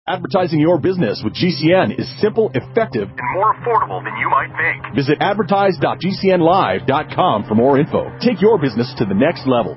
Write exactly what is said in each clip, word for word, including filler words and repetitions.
Advertising your business with G C N is simple, effective, and more affordable than you might think. Visit advertise dot g c n live dot com for more info. Take your business to the next level.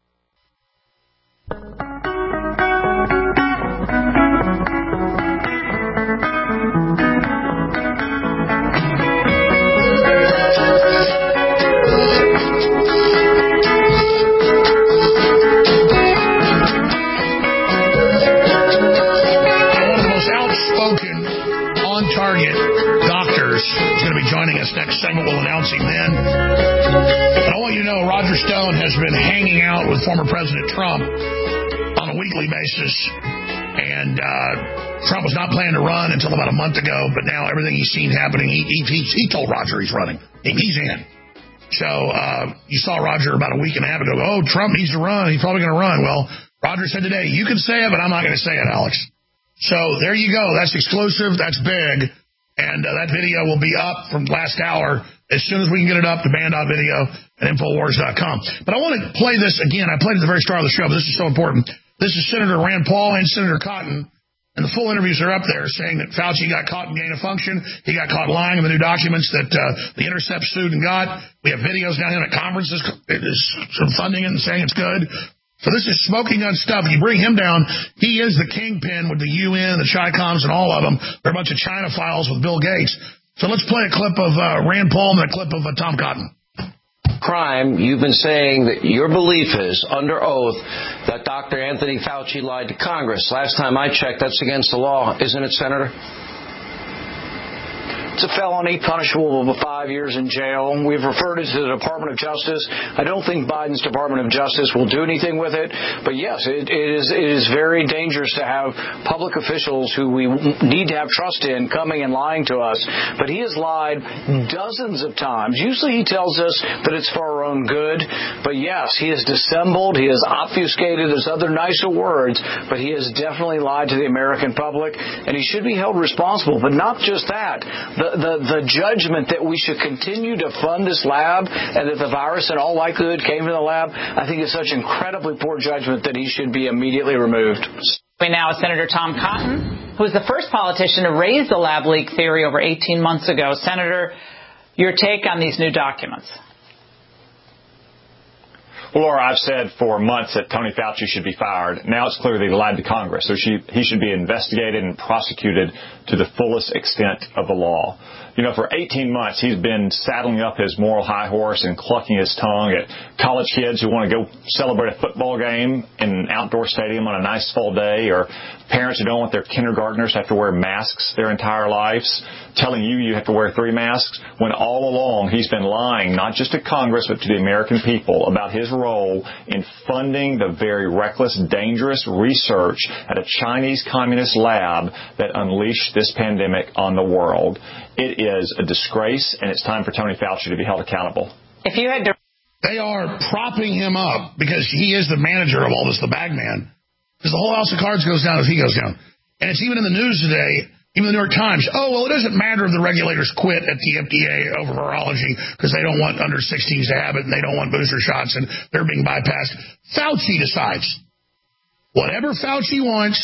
Joining us next segment, we'll announce him then. But I want you to know Roger Stone has been hanging out with former President Trump on a weekly basis, and uh, Trump was not planning to run until about a month ago, but now everything he's seen happening, he, he, he told Roger he's running. He's in. So uh, you saw Roger about a week and a half ago go, oh, Trump needs to run. He's probably going to run. Well, Roger said today, you can say it, but I'm not going to say it, Alex. So there you go. That's exclusive. That's big. And uh, that video will be up from last hour as soon as we can get it up to band dot video at infowars dot com. But I want to play this again. I played it at the very start of the show, but this is so important. This is Senator Rand Paul and Senator Cotton, and the full interviews are up there saying that Fauci got caught in gain of function. He got caught lying in the new documents that uh, the Intercept sued and got. We have videos down here at conferences is funding it and saying it's good. So this is smoking gun stuff. You bring him down, he is the kingpin with the U N, the Chi-Coms, and all of them. They're a bunch of China files with Bill Gates. So let's play a clip of uh, Rand Paul and a clip of uh, Tom Cotton. Crime, you've been saying that your belief is, under oath, that Doctor Anthony Fauci lied to Congress. Last time I checked, that's against the law, isn't it, Senator? It's a felony punishable with five years in jail. We've referred it to the Department of Justice. I don't think Biden's Department of Justice will do anything with it. But, yes, it, it is it is very dangerous to have public officials who we need to have trust in coming and lying to us. But he has lied dozens of times. Usually he tells us that it's for our own good. But, yes, he has dissembled. He has obfuscated. There's other nicer words. But he has definitely lied to the American public. And he should be held responsible. But not just that. The, the, the judgment that we should continue to fund this lab and that the virus in all likelihood came from the lab, I think is such incredibly poor judgment that he should be immediately removed. Now, Senator Tom Cotton, who was the first politician to raise the lab leak theory over eighteen months ago. Senator, your take on these new documents? Well, Laura, I've said for months that Tony Fauci should be fired. Now it's clear that he lied to Congress, so she, he should be investigated and prosecuted to the fullest extent of the law. You know, for eighteen months, he's been saddling up his moral high horse and clucking his tongue at college kids who want to go celebrate a football game in an outdoor stadium on a nice fall day, or parents who don't want their kindergartners to have to wear masks their entire lives, telling you you have to wear three masks, when all along he's been lying, not just to Congress, but to the American people about his role in funding the very reckless, dangerous research at a Chinese communist lab that unleashed this pandemic on the world. It is a disgrace, and it's time for Tony Fauci to be held accountable. If you had to... They are propping him up because he is the manager of all this, the bag man. Because the whole house of cards goes down if he goes down. And it's even in the news today, even the New York Times. Oh, well, it doesn't matter if the regulators quit at the F D A over virology because they don't want under sixteens to have it and they don't want booster shots and they're being bypassed. Fauci decides. Whatever Fauci wants,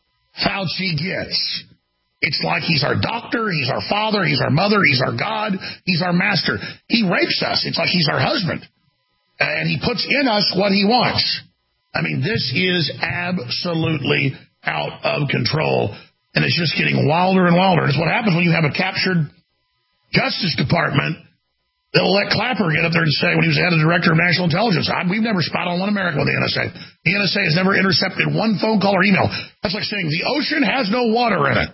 Fauci gets. It's like he's our doctor, he's our father, he's our mother, he's our God, he's our master. He rapes us. It's like he's our husband. And he puts in us what he wants. I mean, this is absolutely out of control. And it's just getting wilder and wilder. It's what happens when you have a captured Justice Department that'll let Clapper get up there and say, when he was head of director of national intelligence, I, we've never spied on one American with the N S A. The N S A has never intercepted one phone call or email. That's like saying the ocean has no water in it.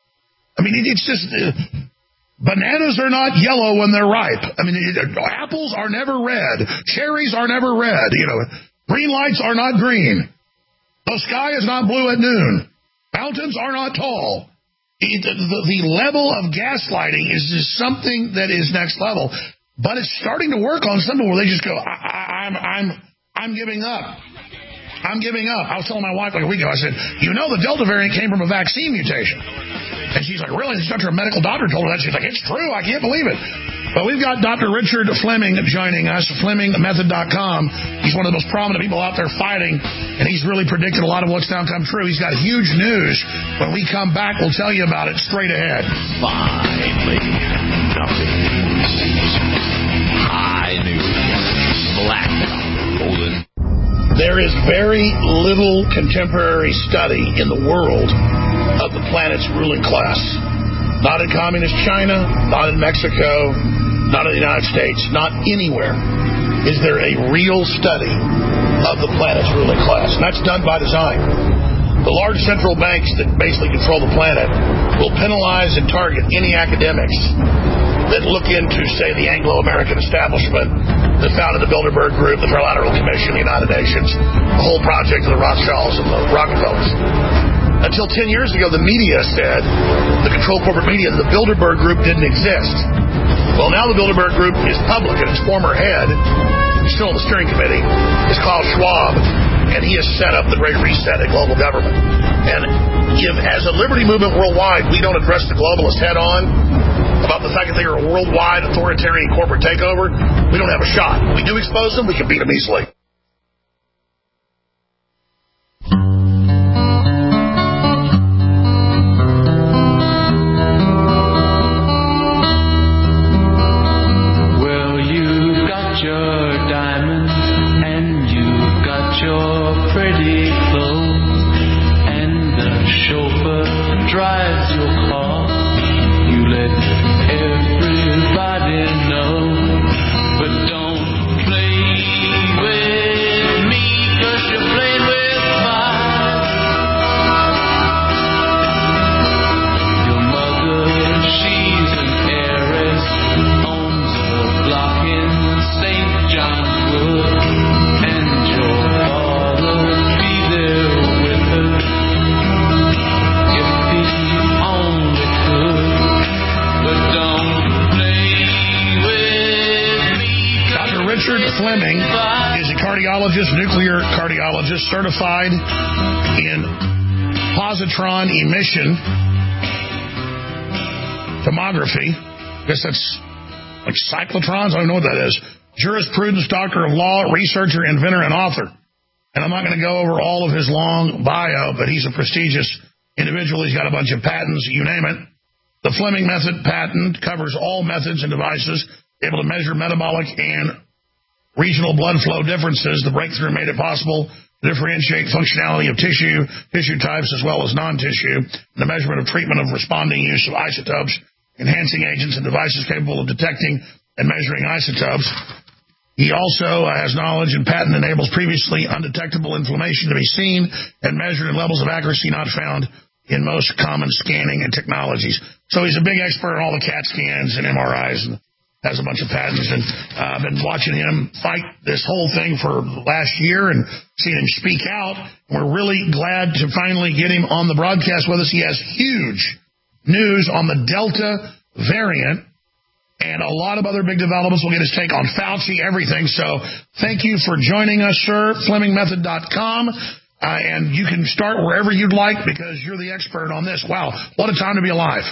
I mean, it's just, uh, bananas are not yellow when they're ripe. I mean, it, apples are never red. Cherries are never red. You know, green lights are not green. The sky is not blue at noon. Mountains are not tall. It, the, the level of gaslighting is just something that is next level. But it's starting to work on some people where they just go, I, I, I'm, I'm, I'm giving up. I'm giving up. I was telling my wife like a week ago, I said, you know the Delta variant came from a vaccine mutation. And she's like, really? She's a medical doctor told her that. She's like, it's true. I can't believe it. But we've got Doctor Richard Fleming joining us, Fleming Method dot com. He's one of the most prominent people out there fighting, and he's really predicted a lot of what's now come true. He's got huge news. When we come back, we'll tell you about it straight ahead. Finally, nothing news. High news. Black golden. There is very little contemporary study in the world of the planet's ruling class. Not in communist China, not in Mexico, not in the United States, not anywhere is there a real study of the planet's ruling class. And that's done by design. The large central banks that basically control the planet will penalize and target any academics that look into, say, the Anglo-American establishment that founded the Bilderberg Group, the Trilateral Commission, the United Nations, the whole project of the Rothschilds and the Rockefellers. Until ten years ago, the media said, the controlled corporate media, that the Bilderberg Group didn't exist. Well, now the Bilderberg Group is public, and its former head, who's still on the steering committee, is Klaus Schwab, and he has set up the Great Reset at global government. And if, as a liberty movement worldwide, we don't address the globalists head on about the fact that they are a worldwide authoritarian corporate takeover, we don't have a shot. If we do expose them, we can beat them easily. Drives your car, you let everybody know, but don't play with me, 'cause you played with fire. Your mother, she's an heiress, owns a block in Saint John's Wood, and your father be there with her. Richard Fleming is a cardiologist, nuclear cardiologist, certified in positron emission tomography. I guess that's like cyclotrons. I don't know what that is. Jurisprudence, doctor of law, researcher, inventor, and author. And I'm not going to go over all of his long bio, but he's a prestigious individual. He's got a bunch of patents, you name it. The Fleming method patent covers all methods and devices able to measure metabolic and regional blood flow differences. The breakthrough made it possible to differentiate functionality of tissue, tissue types, as well as non-tissue, the measurement of treatment of responding use of isotopes, enhancing agents, and devices capable of detecting and measuring isotopes. He also uh, has knowledge and patent enables previously undetectable inflammation to be seen and measured in levels of accuracy not found in most common scanning and technologies. So he's a big expert on all the CAT scans and M R Is and has a bunch of patents, and uh, I've been watching him fight this whole thing for last year and seen him speak out. We're really glad to finally get him on the broadcast with us. He has huge news on the Delta variant and a lot of other big developments. We'll get his take on Fauci, everything. So thank you for joining us, sir. Fleming Method dot com. Uh, and you can start wherever you'd like because you're the expert on this. Wow, what a time to be alive.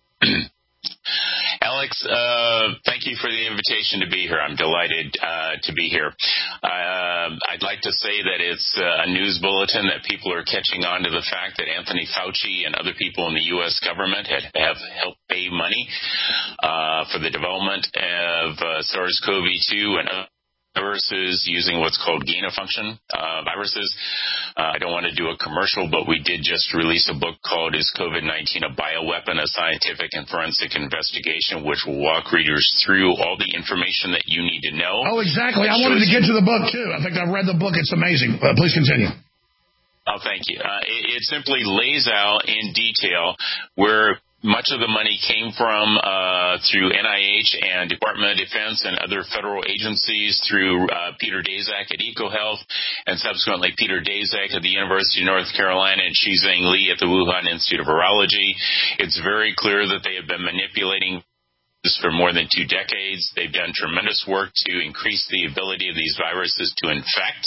Alex, uh, thank you for the invitation to be here. I'm delighted uh, to be here. Uh, I'd like to say that it's a news bulletin that people are catching on to the fact that Anthony Fauci and other people in the U S government had, have helped pay money uh, for the development of uh, SARS-C o V two and other viruses using what's called gain-of-function uh, viruses. Uh, I don't want to do a commercial, but we did just release a book called Is COVID nineteen a Bioweapon? A Scientific and Forensic Investigation, which will walk readers through all the information that you need to know. Oh, exactly. I wanted to get to the book, too. I think I've read the book. It's amazing. Uh, please continue. Oh, thank you. Uh, it, it simply lays out in detail where much of the money came from uh, through N I H and Department of Defense and other federal agencies through uh, Peter Daszak at EcoHealth and subsequently Peter Daszak at the University of North Carolina and Shizheng Li at the Wuhan Institute of Virology. It's very clear that they have been manipulating for more than two decades. They've done tremendous work to increase the ability of these viruses to infect.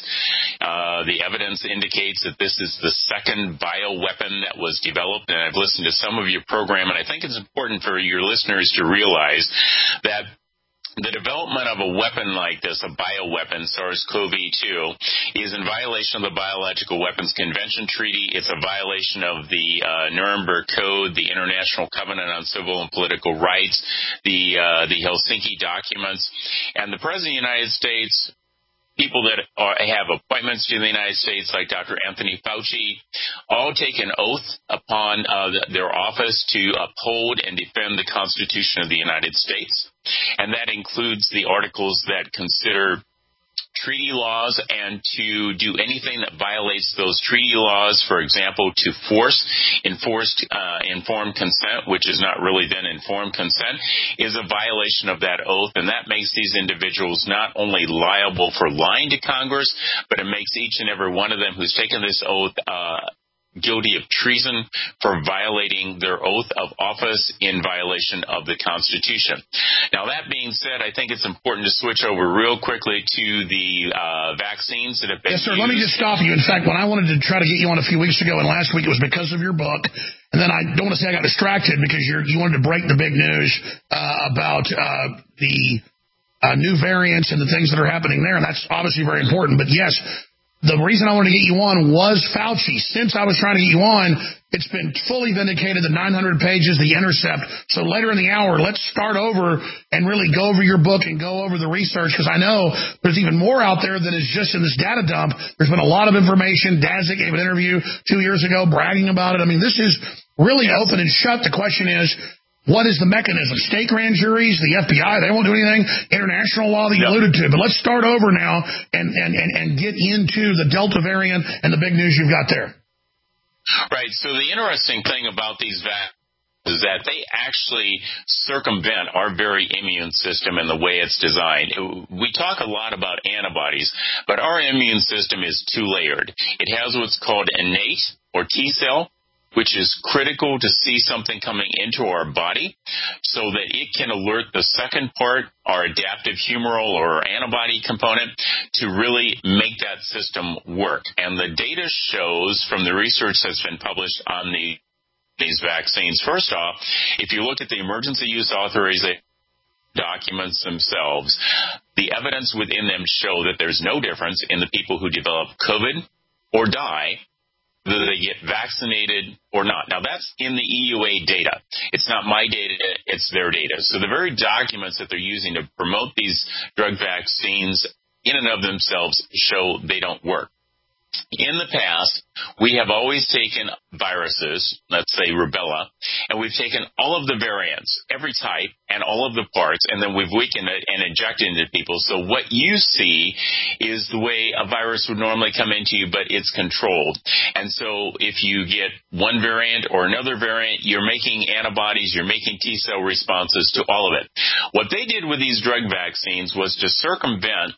Uh, the evidence indicates that this is the second bioweapon that was developed, and I've listened to some of your program, and I think it's important for your listeners to realize that the development of a weapon like this, a bioweapon, SARS-C o V two, is in violation of the Biological Weapons Convention Treaty. It's a violation of the uh, Nuremberg Code, the International Covenant on Civil and Political Rights, the uh, the Helsinki documents. And the President of the United States, people that are, have appointments to the United States, like Doctor Anthony Fauci, all take an oath upon uh, their office to uphold and defend the Constitution of the United States. And that includes the articles that consider treaty laws and to do anything that violates those treaty laws. For example, to force enforced uh, informed consent, which is not really then informed consent, is a violation of that oath. And that makes these individuals not only liable for lying to Congress, but it makes each and every one of them who's taken this oath uh guilty of treason for violating their oath of office in violation of the Constitution. Now, that being said, I think it's important to switch over real quickly to the uh, vaccines that have been Yes, sir. used. Let me just stop you. In fact, when I wanted to try to get you on a few weeks ago, and last week it was because of your book, and then I don't want to say I got distracted because you're, you wanted to break the big news uh, about uh, the uh, new variants and the things that are happening there, and that's obviously very important. But yes, the reason I wanted to get you on was Fauci. Since I was trying to get you on, it's been fully vindicated, the nine hundred pages, the Intercept. So later in the hour, let's start over and really go over your book and go over the research, because I know there's even more out there than is just in this data dump. There's been a lot of information. Daszak gave an interview two years ago bragging about it. I mean, this is really yes. open and shut. The question is, what is the mechanism? State grand juries, the F B I, they won't do anything. International law that you yep. alluded to. But let's start over now and, and, and, and get into the Delta variant and the big news you've got there. Right. So the interesting thing about these vaccines is that they actually circumvent our very immune system and the way it's designed. We talk a lot about antibodies, but our immune system is two-layered. It has what's called innate or T-cell, which is critical to see something coming into our body so that it can alert the second part, our adaptive humoral or antibody component, to really make that system work. And the data shows from the research that's been published on the, these vaccines, first off, if you look at the emergency use authorization documents themselves, the evidence within them show that there's no difference in the people who develop COVID or die, whether they get vaccinated or not. Now, that's in the E U A data. It's not my data, it's their data. So the very documents that they're using to promote these drug vaccines in and of themselves show they don't work. In the past, we have always taken viruses, let's say rubella, and we've taken all of the variants, every type, and all of the parts, and then we've weakened it and injected it into people. So what you see is the way a virus would normally come into you, but it's controlled. And so if you get one variant or another variant, you're making antibodies, you're making T-cell responses to all of it. What they did with these drug vaccines was to circumvent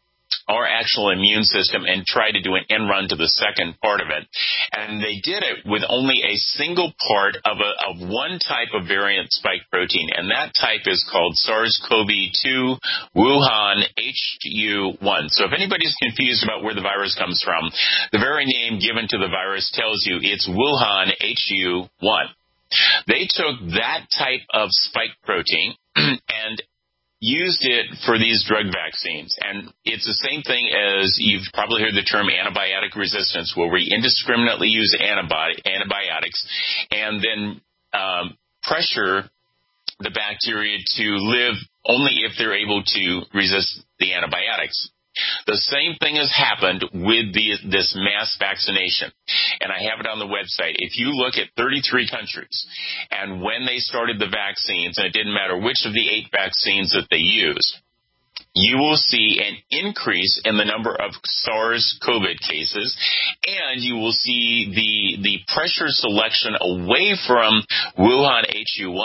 our actual immune system and try to do an end run to the second part of it. And they did it with only a single part of a, of one type of variant spike protein, and that type is called SARS-C o V two Wuhan H U one. So if anybody's confused about where the virus comes from, the very name given to the virus tells you it's Wuhan H U one. They took that type of spike protein and used it for these drug vaccines. And it's the same thing as you've probably heard the term antibiotic resistance, where we indiscriminately use antibody, antibiotics and then um, pressure the bacteria to live only if they're able to resist the antibiotics. The same thing has happened with the, this mass vaccination, and I have it on the website. If you look at thirty-three countries, and when they started the vaccines, and it didn't matter which of the eight vaccines that they used, you will see an increase in the number of SARS-C o V cases, and you will see the, the pressure selection away from Wuhan H U one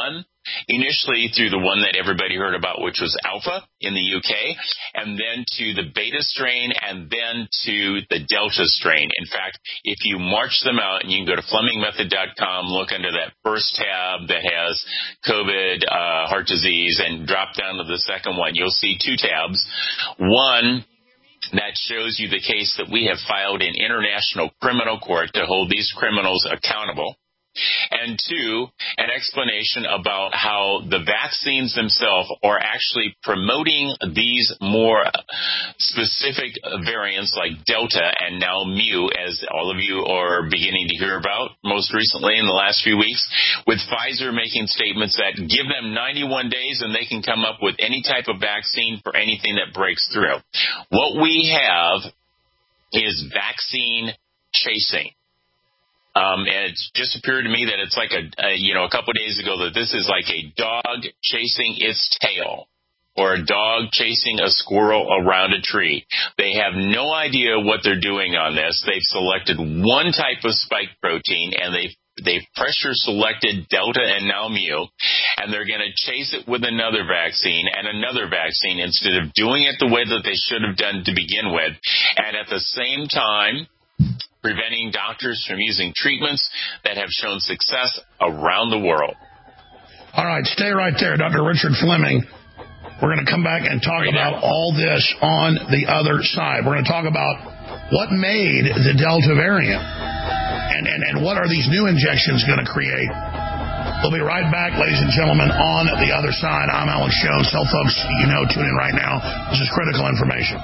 initially through the one that everybody heard about, which was Alpha in the U K, and then to the Beta strain, and then to the Delta strain. In fact, if you march them out, and you can go to Fleming Method dot com, look under that first tab that has COVID, uh, heart disease, and drop down to the second one, you'll see two tabs. One that shows you the case that we have filed in international criminal court to hold these criminals accountable. And two, an explanation about how the vaccines themselves are actually promoting these more specific variants like Delta and now Mu, as all of you are beginning to hear about most recently in the last few weeks, with Pfizer making statements that give them ninety-one days and they can come up with any type of vaccine for anything that breaks through. What we have is vaccine chasing. Um, and it just appeared to me that it's like a, a, you know, a couple of days ago that this is like a dog chasing its tail or a dog chasing a squirrel around a tree. They have no idea what they're doing on this. They've selected one type of spike protein and they've They've pressure selected Delta and now Mu, and they're going to chase it with another vaccine and another vaccine instead of doing it the way that they should have done to begin with. And at the same time, preventing doctors from using treatments that have shown success around the world. All right, stay right there, Doctor Richard Fleming. We're going to come back and talk about all this on the other side. We're going to talk about what made the Delta variant and, and, and what are these new injections going to create. We'll be right back, ladies and gentlemen, on the other side. I'm Alex Jones. Tell folks, you know, tune in right now. This is critical information.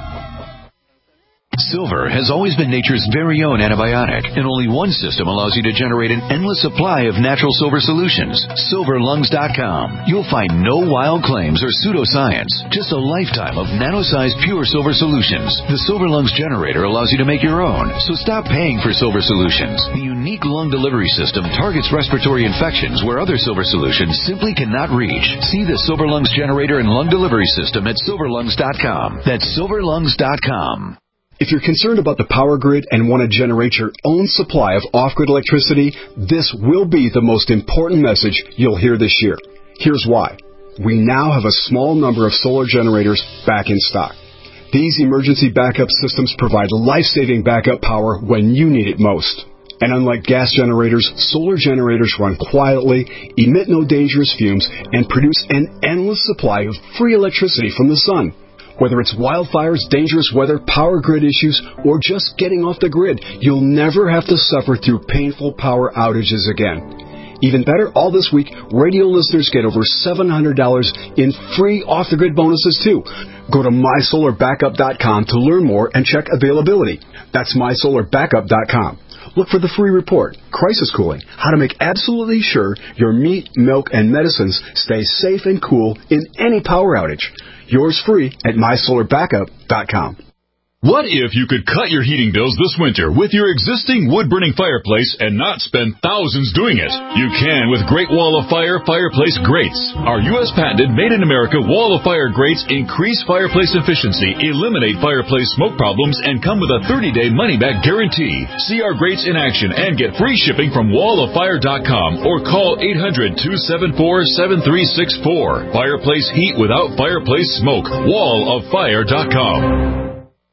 Silver has always been nature's very own antibiotic, and only one system allows you to generate an endless supply of natural silver solutions. Silver Lungs dot com. You'll find no wild claims or pseudoscience, just a lifetime of nano-sized pure silver solutions. The Silver Lungs generator allows you to make your own, so stop paying for silver solutions. The unique lung delivery system targets respiratory infections where other silver solutions simply cannot reach. See the Silver Lungs generator and lung delivery system at Silver Lungs dot com. That's Silver Lungs dot com. If you're concerned about the power grid and want to generate your own supply of off-grid electricity, this will be the most important message you'll hear this year. Here's why. We now have a small number of solar generators back in stock. These emergency backup systems provide life-saving backup power when you need it most. And unlike gas generators, solar generators run quietly, emit no dangerous fumes, and produce an endless supply of free electricity from the sun. Whether it's wildfires, dangerous weather, power grid issues, or just getting off the grid, you'll never have to suffer through painful power outages again. Even better, all this week, radio listeners get over seven hundred dollars in free off-the-grid bonuses, too. Go to my solar backup dot com to learn more and check availability. That's my solar backup dot com. Look for the free report, Crisis Cooling, how to make absolutely sure your meat, milk, and medicines stay safe and cool in any power outage. Yours free at my solar backup dot com. What if you could cut your heating bills this winter with your existing wood-burning fireplace and not spend thousands doing it? You can with Great Wall of Fire Fireplace Grates. Our U S patented made-in-America Wall of Fire grates increase fireplace efficiency, eliminate fireplace smoke problems, and come with a thirty-day money-back guarantee. See our grates in action and get free shipping from wall of fire dot com or call eight hundred, two seven four, seven three six four. Fireplace heat without fireplace smoke. wall of fire dot com.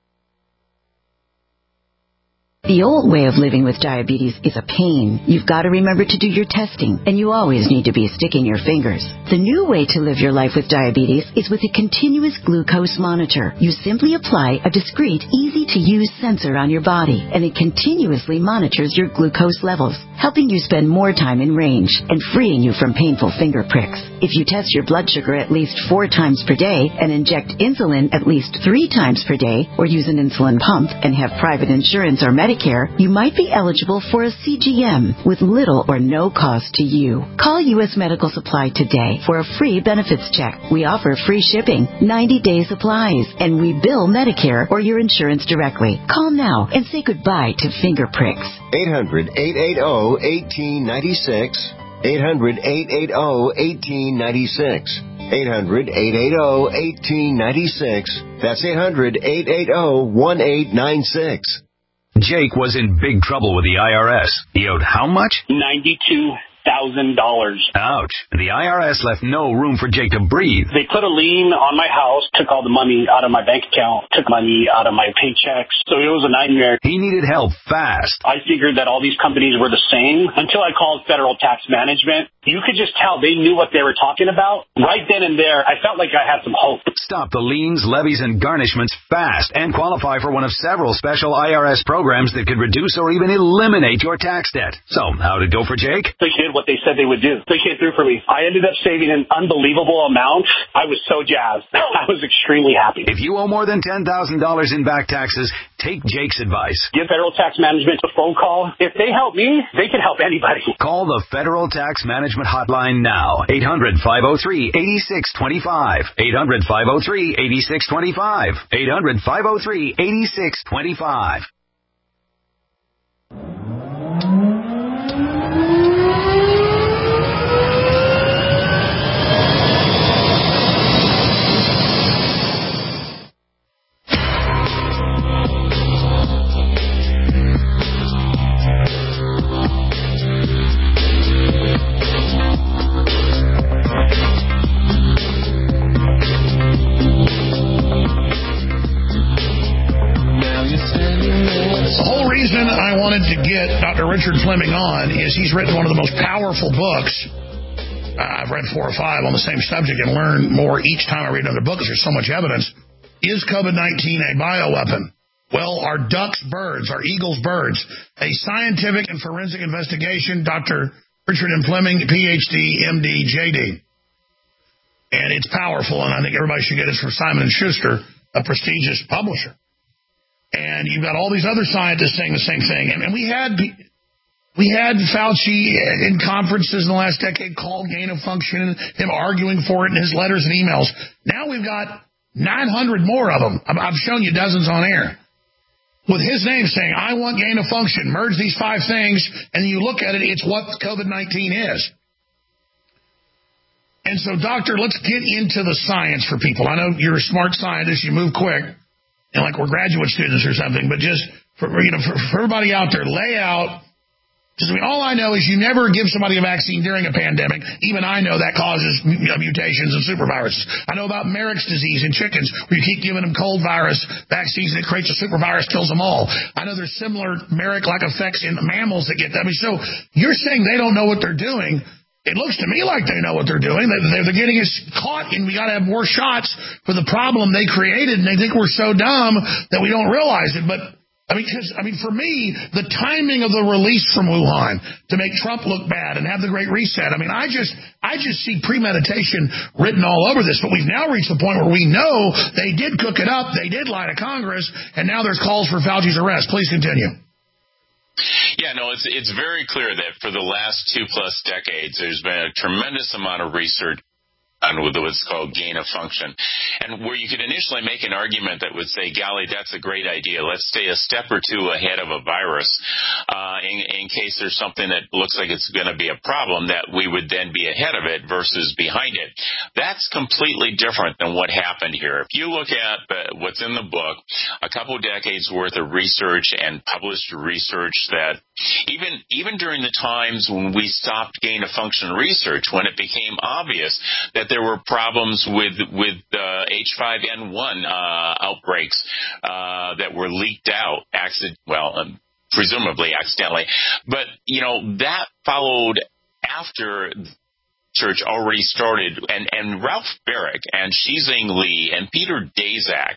The old way of living with diabetes is a pain. You've got to remember to do your testing, and you always need to be sticking your fingers. The new way to live your life with diabetes is with a continuous glucose monitor. You simply apply a discreet, easy-to-use sensor on your body, and it continuously monitors your glucose levels, helping you spend more time in range and freeing you from painful finger pricks. If you test your blood sugar at least four times per day and inject insulin at least three times per day, or use an insulin pump and have private insurance or Medicare, you might be eligible for a C G M with little or no cost to you. Call U S Medical Supply today for a free benefits check. We offer free shipping, ninety-day supplies, and we bill Medicare or your insurance directly. Call now and say goodbye to finger pricks. eight hundred, eight eight zero, one eight nine six. eight hundred, eight eight zero, one eight nine six. eight hundred, eight eight zero, one eight nine six. That's eight hundred, eight eight zero, one eight nine six. Jake was in big trouble with the I R S. He owed how much? ninety-two thousand dollars. Ouch. The I R S left no room for Jake to breathe. They put a lien on my house, took all the money out of my bank account, took money out of my paychecks. So it was a nightmare. He needed help fast. I figured that all these companies were the same until I called Federal Tax Management. You could just tell they knew what they were talking about. Right then and there, I felt like I had some hope. Stop the liens, levies, and garnishments fast and qualify for one of several special I R S programs that could reduce or even eliminate your tax debt. So, how'd it go for Jake? They did what they said they would do. They came through for me. I ended up saving an unbelievable amount. I was so jazzed. I was extremely happy. If you owe more than ten thousand dollars in back taxes, take Jake's advice. Give Federal Tax Management a phone call. If they help me, they can help anybody. Call the Federal Tax Management Hotline now. eight hundred, five oh three, eight six two five. eight hundred, five oh three, eight six two five. eight hundred, five oh three, eight six two five. I wanted to get Doctor Richard Fleming on is he's written one of the most powerful books. Uh, I've read four or five on the same subject and learn more each time I read another book because there's so much evidence. Is COVID nineteen a bioweapon? Well, are ducks birds? Are eagles birds? A scientific and forensic investigation, Doctor Richard M. Fleming, P H D, M D, J D. And it's powerful, and I think everybody should get it from Simon and Schuster, a prestigious publisher. And you've got all these other scientists saying the same thing. And, and we had we had Fauci in conferences in the last decade called gain of function, him arguing for it in his letters and emails. Now we've got nine hundred more of them. I've shown you dozens on air. With his name saying, I want gain of function, merge these five things, and you look at it, it's what COVID nineteen is. And so, Doctor, let's get into the science for people. I know you're a smart scientist, you move quick. And like we're graduate students or something, but just for you know, for, for everybody out there, lay out. Because I mean, all I know is you never give somebody a vaccine during a pandemic. Even I know that causes you know, mutations and superviruses. I know about Marek's disease in chickens, where you keep giving them cold virus vaccines and it creates a supervirus, kills them all. I know there's similar Marek-like effects in mammals that get that. I mean, so you're saying they don't know what they're doing. It looks to me like they know what they're doing. They're getting us caught, and we got to have more shots for the problem they created, and they think we're so dumb that we don't realize it. But, I mean, cause, I mean, for me, the timing of the release from Wuhan to make Trump look bad and have the Great Reset, I mean, I just I just see premeditation written all over this. But we've now reached the point where we know they did cook it up, they did lie to Congress, and now there's calls for Fauci's arrest. Please continue. Yeah, no, it's it's very clear that for the last two plus decades, there's been a tremendous amount of research on what's called gain of function, and where you could initially make an argument that would say, golly, that's a great idea. Let's stay a step or two ahead of a virus uh, in, in case there's something that looks like it's going to be a problem, that we would then be ahead of it versus behind it. That's completely different than what happened here. If you look at uh, what's in the book, a couple decades worth of research and published research that even even during the times when we stopped gain of function research, when it became obvious that there were problems with with uh, H five N one uh, outbreaks uh, that were leaked out, accident, well, um, presumably accidentally. But, you know, that followed after research already started, and, and Ralph Baric and Shizing Li and Peter Daszak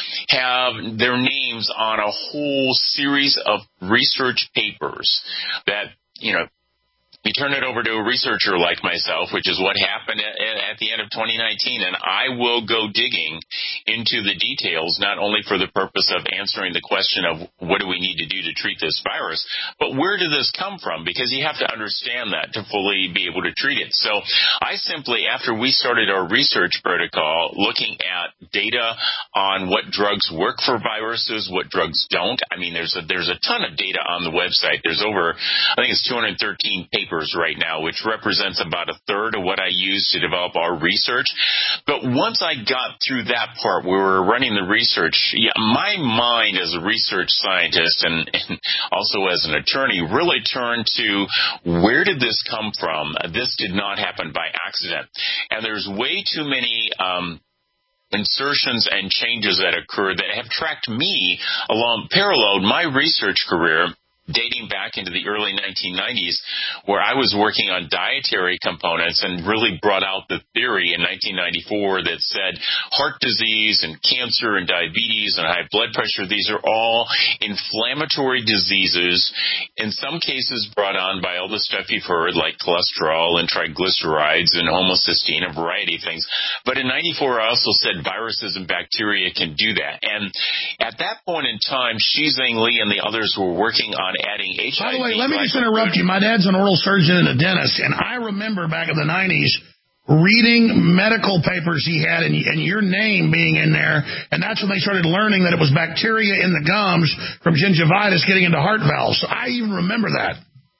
have their names on a whole series of research papers that, you know, you turn it over to a researcher like myself, which is what happened at, at the end of twenty nineteen, and I will go digging into the details, not only for the purpose of answering the question of what do we need to do to treat this virus, but where did this come from? Because you have to understand that to fully be able to treat it. So I simply, after we started our research protocol, looking at data on what drugs work for viruses, what drugs don't. I mean, there's a, there's a ton of data on the website. There's over, I think it's two hundred thirteen papers papers right now, which represents about a third of what I use to develop our research. But once I got through that part where we were running the research, yeah, my mind as a research scientist and, and also as an attorney really turned to where did this come from? This did not happen by accident. And there's way too many um, insertions and changes that occurred that have tracked me along, paralleled my research career dating back into the early nineteen nineties, where I was working on dietary components and really brought out the theory in nineteen ninety-four that said heart disease and cancer and diabetes and high blood pressure, these are all inflammatory diseases, in some cases brought on by all the stuff you've heard, like cholesterol and triglycerides and homocysteine, a variety of things. But in ninety-four, I also said viruses and bacteria can do that. And at that point in time, Shi Zheng Li and the others were working on adding H I V. By the way, let me just interrupt you. My dad's an oral surgeon and a dentist, and I remember back in the nineties reading medical papers he had and, and your name being in there, and that's when they started learning that it was bacteria in the gums from gingivitis getting into heart valves. So I even remember that.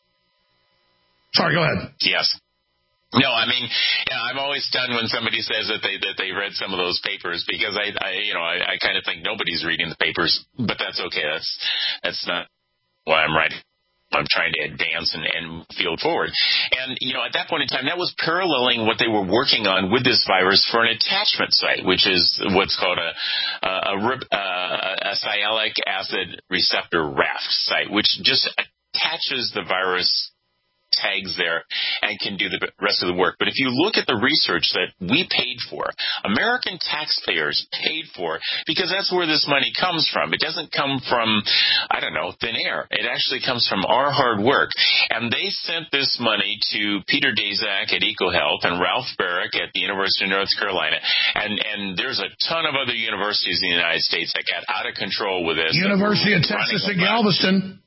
Sorry, go ahead. Yes. No, I mean, you know, I'm always stunned when somebody says that they that they read some of those papers, because I, I you know, I, I kind of think nobody's reading the papers, but that's okay. That's that's not why I'm writing. I'm trying to advance and, and field forward. And, you know, at that point in time, that was paralleling what they were working on with this virus for an attachment site, which is what's called a, a, a, a sialic acid receptor raft site, which just attaches the virus tags there and can do the rest of the work. But if you look at the research that we paid for, American taxpayers paid for, because that's where this money comes from. It doesn't come from, I don't know, thin air. It actually comes from our hard work. And they sent this money to Peter Daszak at EcoHealth and Ralph Barrick at the University of North Carolina. And, and there's a ton of other universities in the United States that got out of control with this. University of Texas at Galveston.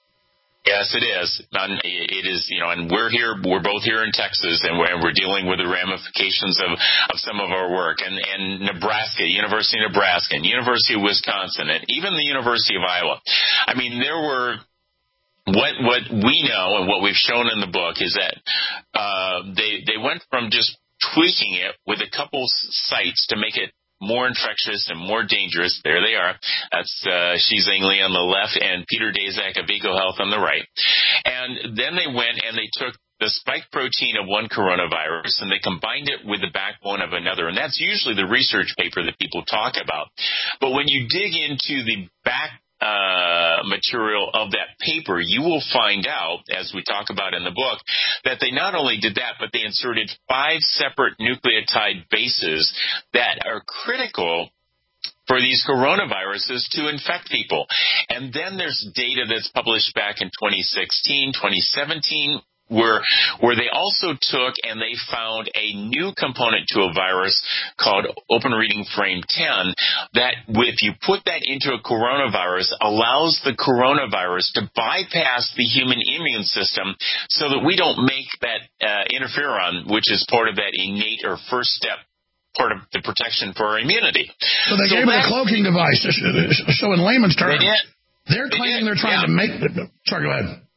Yes, it is. And it is, you know, and we're here, we're both here in Texas, and we're, we're dealing with the ramifications of, of some of our work. And, and Nebraska, University of Nebraska, and University of Wisconsin, and even the University of Iowa. I mean, there were, what what we know and what we've shown in the book is that uh, they, they went from just tweaking it with a couple sites to make it more infectious and more dangerous. There they are. That's uh, Shi Zheng Li on the left and Peter Daszak of EcoHealth on the right. And then they went and they took the spike protein of one coronavirus and they combined it with the backbone of another. And that's usually the research paper that people talk about. But when you dig into the back uh material of that paper, you will find out, as we talk about in the book, that they not only did that, but they inserted five separate nucleotide bases that are critical for these coronaviruses to infect people. And then there's data that's published back in twenty sixteen, twenty seventeen, where where they also took and they found a new component to a virus called Open Reading Frame ten that, if you put that into a coronavirus, allows the coronavirus to bypass the human immune system so that we don't make that uh, interferon, which is part of that innate or first step part of the protection for our immunity. So they so gave it a cloaking device. So in layman's terms, they they're claiming they they're trying yeah. to make... Sorry, go ahead.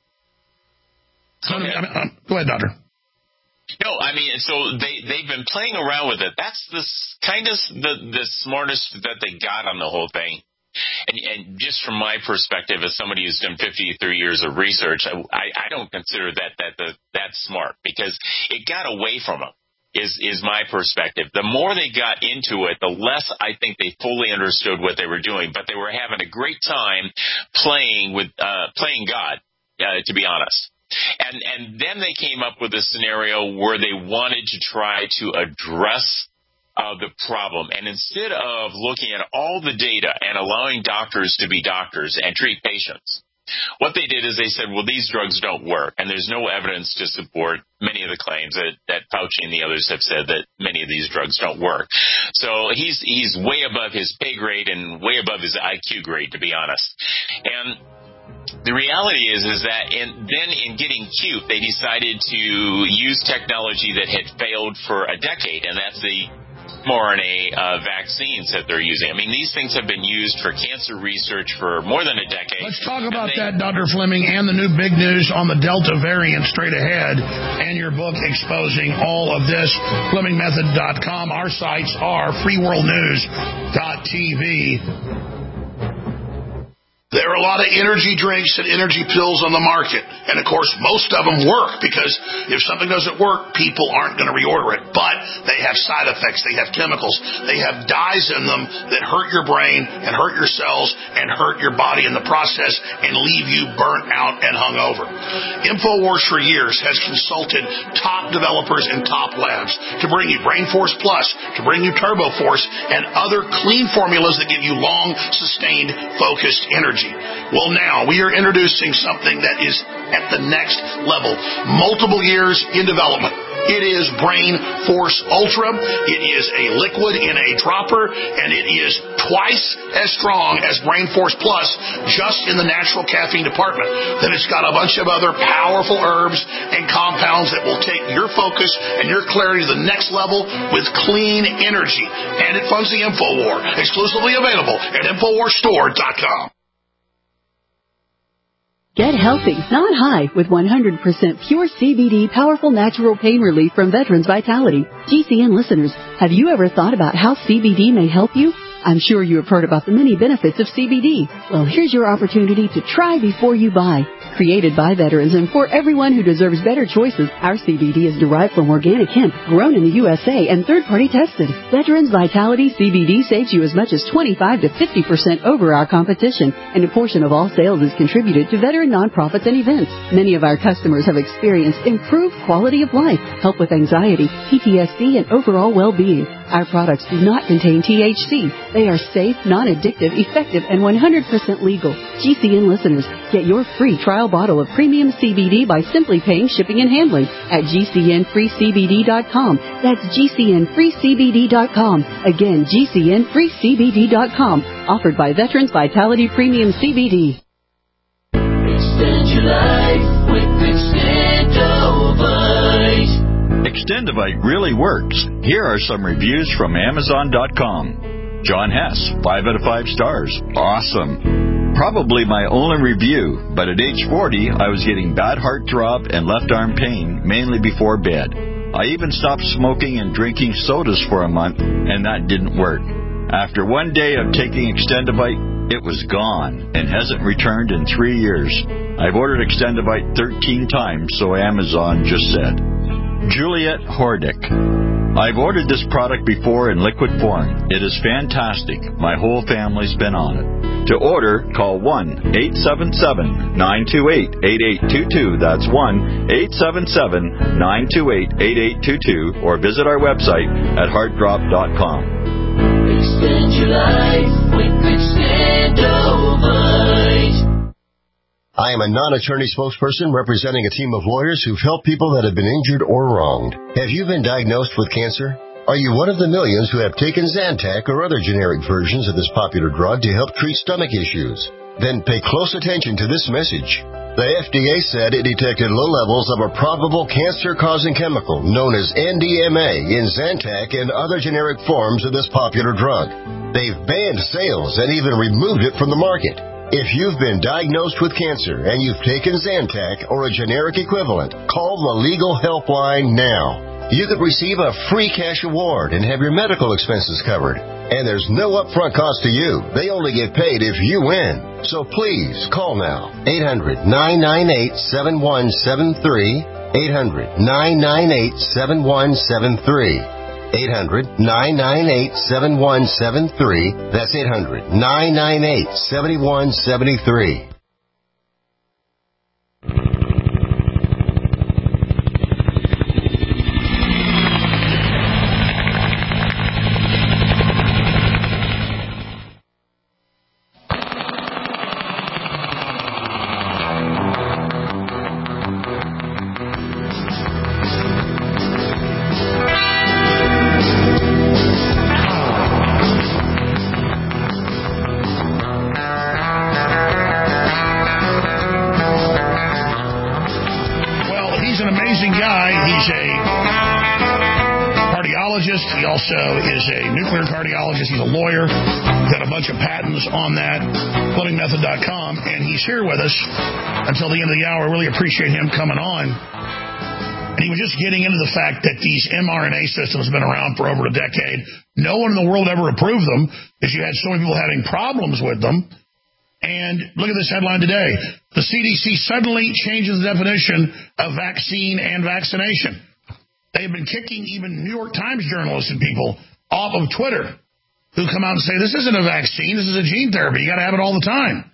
Okay. I mean, um, go ahead, Doctor. No, I mean, so they, they've been playing around with it. That's the kind of the, the smartest that they got on the whole thing. And, and just from my perspective, as somebody who's done fifty-three years of research, I, I don't consider that that that that's smart, because it got away from them. Is is my perspective. The more they got into it, the less I think they fully understood what they were doing. But they were having a great time playing with uh, playing God, uh, to be honest. And and then they came up with a scenario where they wanted to try to address uh, the problem. And instead of looking at all the data and allowing doctors to be doctors and treat patients, what they did is they said, well, these drugs don't work. And there's no evidence to support many of the claims that, that Fauci and the others have said that many of these drugs don't work. So he's he's way above his pay grade and way above his I Q grade, to be honest. And the reality is, is that in, then in getting cute, they decided to use technology that had failed for a decade, and that's the mRNA uh, vaccines that they're using. I mean, these things have been used for cancer research for more than a decade. Let's talk about they, that, Doctor Fleming, and the new big news on the Delta variant straight ahead, and your book exposing all of this, Fleming Method dot com. Our sites are free world news dot t v. There are a lot of energy drinks and energy pills on the market. And, of course, most of them work because if something doesn't work, people aren't going to reorder it. But they have side effects. They have chemicals. They have dyes in them that hurt your brain and hurt your cells and hurt your body in the process and leave you burnt out and hungover. InfoWars for years has consulted top developers and top labs to bring you Brain Force Plus, to bring you Turbo Force, and other clean formulas that give you long, sustained, focused energy. Well, now we are introducing something that is at the next level. Multiple years in development. It is Brain Force Ultra. It is a liquid in a dropper, and it is twice as strong as Brain Force Plus just in the natural caffeine department. Then it's got a bunch of other powerful herbs and compounds that will take your focus and your clarity to the next level with clean energy. And it funds the InfoWar, exclusively available at InfoWar Store dot com. Get healthy, not high, with one hundred percent pure C B D powerful natural pain relief from Veterans Vitality. G C N listeners, have you ever thought about how C B D may help you? I'm sure you have heard about the many benefits of C B D. Well, here's your opportunity to try before you buy. Created by veterans and for everyone who deserves better choices, our C B D is derived from organic hemp, grown in the U S A and third-party tested. Veterans Vitality C B D saves you as much as twenty-five to fifty percent over our competition, and a portion of all sales is contributed to veteran nonprofits and events. Many of our customers have experienced improved quality of life, help with anxiety, P T S D, and overall well-being. Our products do not contain T H C. They are safe, non-addictive, effective, and one hundred percent legal. G C N listeners, get your free trial bottle of premium C B D by simply paying shipping and handling at G C N free C B D dot com. That's G C N free C B D dot com. Again, G C N free C B D dot com. Offered by Veterans Vitality Premium C B D. Extend your life with Extendovite. Extendovite really works. Here are some reviews from Amazon dot com. John Hess, five out of five stars. Awesome. Probably my only review, but at age forty, I was getting bad heartthrob and left arm pain, mainly before bed. I even stopped smoking and drinking sodas for a month, and that didn't work. After one day of taking Extendovite, it was gone and hasn't returned in three years. I've ordered Extendovite thirteen times, so Amazon just said. Juliet Hordick. I've ordered this product before in liquid form. It is fantastic. My whole family's been on it. To order, call one eight seven seven, nine two eight, eight eight two two. That's one eight seven seven, nine two eight, eight eight two two, or visit our website at heartdrop dot com. Extend your life with Extendovite. I am a non-attorney spokesperson representing a team of lawyers who've helped people that have been injured or wronged. Have you been diagnosed with cancer? Are you one of the millions who have taken Zantac or other generic versions of this popular drug to help treat stomach issues? Then pay close attention to this message. The F D A said it detected low levels of a probable cancer-causing chemical known as N D M A in Zantac and other generic forms of this popular drug. They've banned sales and even removed it from the market. If you've been diagnosed with cancer and you've taken Zantac or a generic equivalent, call the Legal Helpline now. You could receive a free cash award and have your medical expenses covered. And there's no upfront cost to you. They only get paid if you win. So please, call now. eight hundred, nine nine eight, seven one seven three. eight hundred, nine nine eight, seven one seven three. eight hundred, nine nine eight, seven one seven three. That's eight hundred, nine nine eight, seven one seven three. cardiologist. He also is a nuclear cardiologist. He's a lawyer. He's got a bunch of patents on that, plumbing method dot com, and he's here with us until the end of the hour. I really appreciate him coming on. And he was just getting into the fact that these mRNA systems have been around for over a decade. No one in the world ever approved them because you had so many people having problems with them. And look at this headline today. The C D C suddenly changes the definition of vaccine and vaccination. They've been kicking even New York Times journalists and people off of Twitter who come out and say, this isn't a vaccine, this is a gene therapy. You got to have it all the time.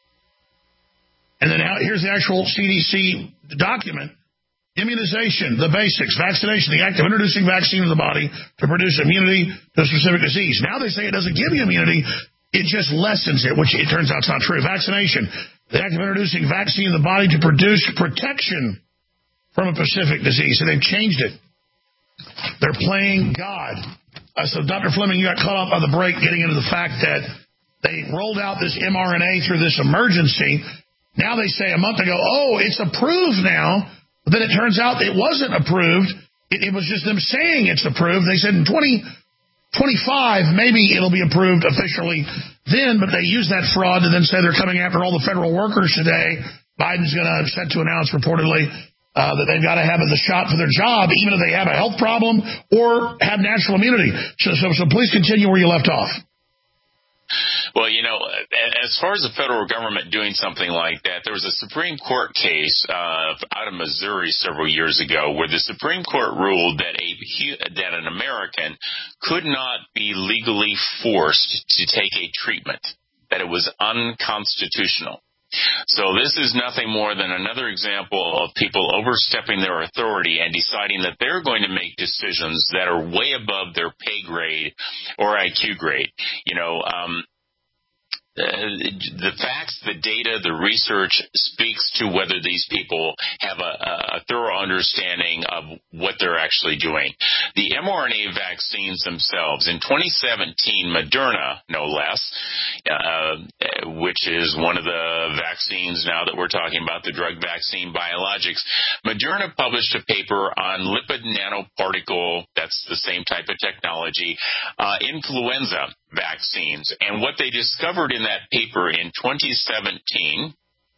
And then here's the actual C D C document. Immunization, the basics, vaccination, the act of introducing vaccine in the body to produce immunity to a specific disease. Now they say it doesn't give you immunity, it just lessens it, which it turns out is not true. Vaccination, the act of introducing vaccine in the body to produce protection from a specific disease. So they've changed it. They're playing God. Uh, so Doctor Fleming, you got caught up on the break getting into the fact that they rolled out this mRNA through this emergency. Now they say a month ago, oh, it's approved now. But then it turns out it wasn't approved. It, it was just them saying it's approved. They said in twenty twenty-five, maybe it'll be approved officially then, but they use that fraud to then say they're coming after all the federal workers today. Biden's going to set to announce reportedly uh, that they've got to have the shot for their job, even if they have a health problem or have natural immunity. So, so, so please continue where you left off. Well, you know, as far as the federal government doing something like that, there was a Supreme Court case uh, out of Missouri several years ago where the Supreme Court ruled that a that an American could not be legally forced to take a treatment, that it was unconstitutional. So this is nothing more than another example of people overstepping their authority and deciding that they're going to make decisions that are way above their pay grade or I Q grade. You know, um, Uh, the facts, the data, the research speaks to whether these people have a, a thorough understanding of what they're actually doing. The mRNA vaccines themselves, in twenty seventeen, Moderna, no less, uh, which is one of the vaccines now that we're talking about, the drug vaccine biologics, Moderna published a paper on lipid nanoparticle, that's the same type of technology, uh, influenza vaccines. And what they discovered in that paper in twenty seventeen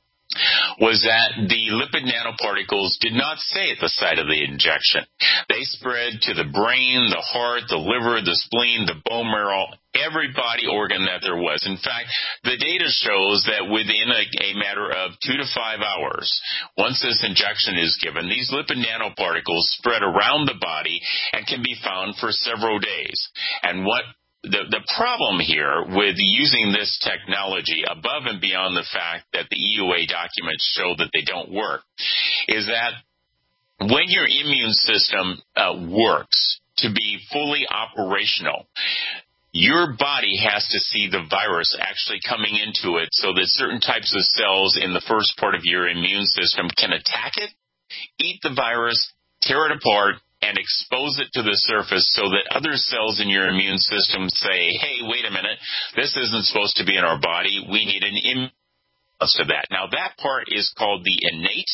was that the lipid nanoparticles did not stay at the site of the injection. They spread to the brain, the heart, the liver, the spleen, the bone marrow, every body organ that there was. In fact, the data shows that within a, a matter of two to five hours, once this injection is given, these lipid nanoparticles spread around the body and can be found for several days. And what The, the problem here with using this technology above and beyond the fact that the E U A documents show that they don't work is that when your immune system uh, works to be fully operational, your body has to see the virus actually coming into it so that certain types of cells in the first part of your immune system can attack it, eat the virus, tear it apart, and expose it to the surface so that other cells in your immune system say, hey, wait a minute, this isn't supposed to be in our body. We need an immune response to that. Now, that part is called the innate,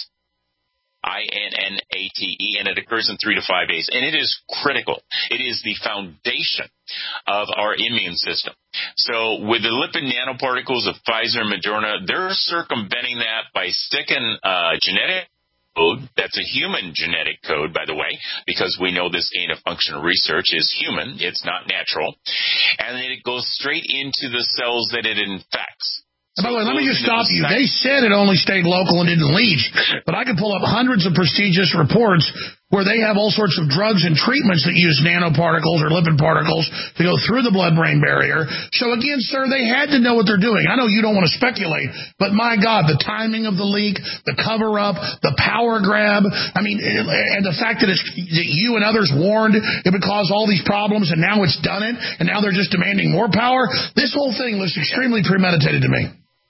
I N N A T E, and it occurs in three to five days. And it is critical. It is the foundation of our immune system. So with the lipid nanoparticles of Pfizer and Moderna, they're circumventing that by sticking uh, genetic code. That's a human genetic code, by the way, because we know this gain of function research is human. It's not natural. And then it goes straight into the cells that it infects. By the way, let me just stop you. They said it only stayed local and didn't leach, but I could pull up hundreds of prestigious reports where they have all sorts of drugs and treatments that use nanoparticles or lipid particles to go through the blood-brain barrier. So again, sir, they had to know what they're doing. I know you don't want to speculate, but my God, the timing of the leak, the cover-up, the power grab, I mean, and the fact that, it's, that you and others warned it would cause all these problems, and now it's done it, and now they're just demanding more power. This whole thing looks extremely premeditated to me.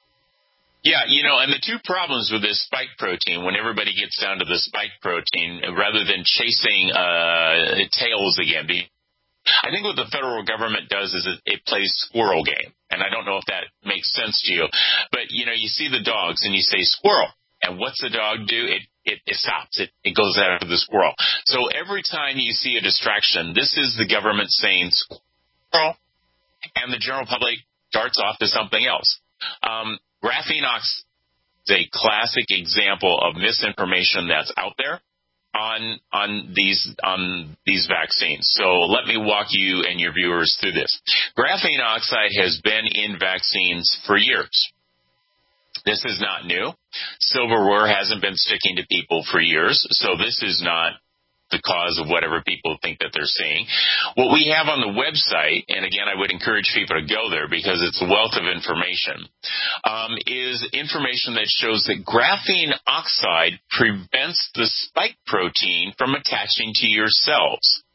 Yeah, you know, and the two problems with this spike protein, when everybody gets down to the spike protein, rather than chasing uh, tails again, I think what the federal government does is it, it plays squirrel game. And I don't know if that makes sense to you. But, you know, you see the dogs and you say squirrel. And what's the dog do? It It, it stops. It, it goes after the squirrel. So every time you see a distraction, this is the government saying squirrel, and the general public darts off to something else. Um, graphene oxide is a classic example of misinformation that's out there on on these on these vaccines. So let me walk you and your viewers through this. Graphene oxide has been in vaccines for years. This is not new. Silverware hasn't been sticking to people for years, so this is not the cause of whatever people think that they're seeing. What we have on the website, and again, I would encourage people to go there because it's a wealth of information, um, is information that shows that graphene oxide prevents the spike protein from attaching to your cells.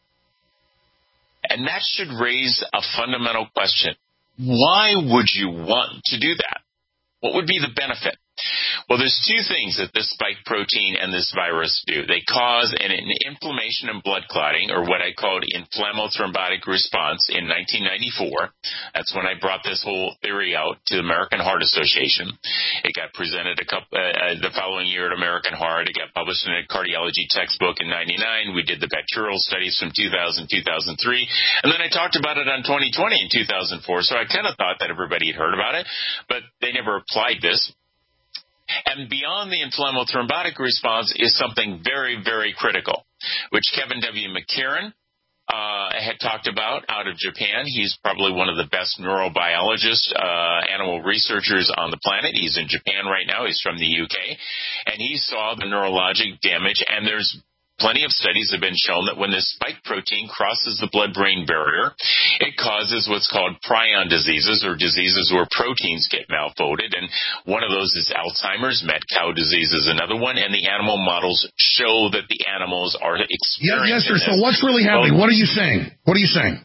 And that should raise a fundamental question. Why would you want to do that? What would be the benefit? Well, there's two things that this spike protein and this virus do. They cause an, an inflammation and blood clotting, or what I called inflammothrombotic response in nineteen ninety-four. That's when I brought this whole theory out to the American Heart Association. It got presented a couple, uh, the following year at American Heart. It got published in a cardiology textbook in ninety-nine. We did the bacterial studies from two thousand, two thousand three. And then I talked about it on twenty twenty in two thousand four. So I kind of thought that everybody had heard about it, but they never applied this. And beyond the inflammothrombotic response is something very, very critical, which Kevin W. McCarran uh, had talked about out of Japan. He's probably one of the best neurobiologist uh, animal researchers on the planet. He's in Japan right now. He's from the U K. And he saw the neurologic damage, and there's plenty of studies have been shown that when this spike protein crosses the blood-brain barrier, it causes what's called prion diseases, or diseases where proteins get malfolded. And one of those is Alzheimer's. Mad cow disease is another one. And the animal models show that the animals are experiencing Yes, sir. this. So what's really happening? What are you saying? What are you saying?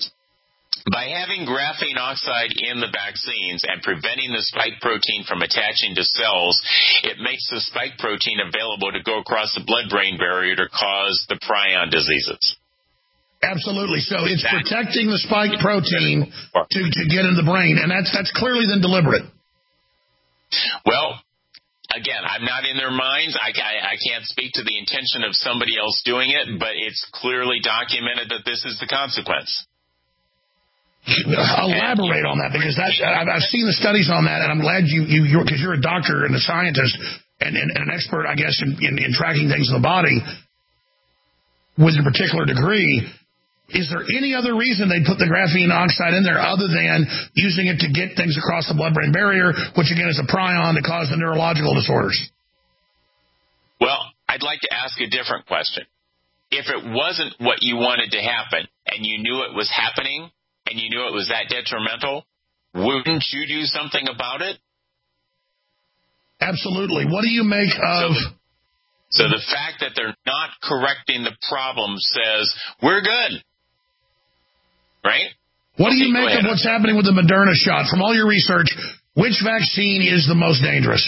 By having graphene oxide in the vaccines and preventing the spike protein from attaching to cells, it makes the spike protein available to go across the blood-brain barrier to cause the prion diseases. Absolutely. So it's protecting the spike protein to, to get in the brain, and that's that's clearly then deliberate. Well, again, I'm not in their minds. I, I, I can't speak to the intention of somebody else doing it, but it's clearly documented that this is the consequence. Elaborate on that, because that, I've, I've seen the studies on that, and I'm glad you, you you're, because you're a doctor and a scientist and, and, and an expert, I guess, in, in, in tracking things in the body with a particular degree. Is there any other reason they'd put the graphene oxide in there other than using it to get things across the blood-brain barrier, which, again, is a prion to cause the neurological disorders? Well, I'd like to ask a different question. If it wasn't what you wanted to happen and you knew it was happening, and you knew it was that detrimental, wouldn't you do something about it? Absolutely. What do you make of... So, so the fact that they're not correcting the problem says, we're good. Right? What okay, do you make of what's happening with the Moderna shot? From all your research, which vaccine is the most dangerous?